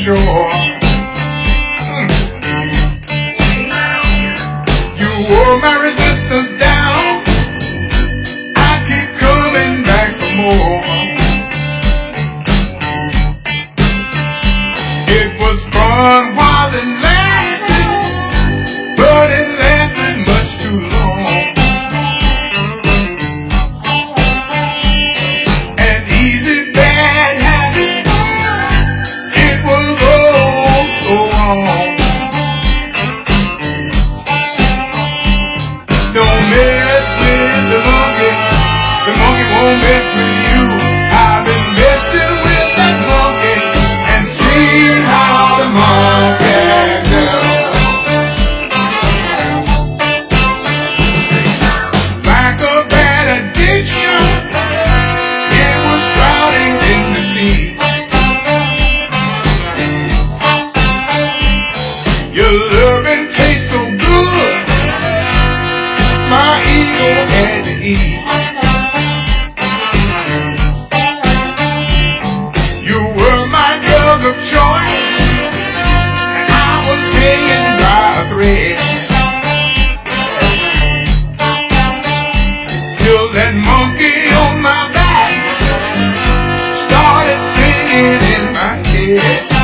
shore. You wore my resistance down. I keep coming back for more. It was fun while it lasted, but it lasted much too long. An easy bad habit, it was oh so wrong. Don't mess with the monkey won't mess with you. I've been messing with that monkey and seen how the monkey does. Like a bad addiction, it was shrouding in the sea. Your loving tastes so good, my ego had to eat. You were my drug of choice, and I was hanging by a thread. Till that monkey on my back started singing in my head.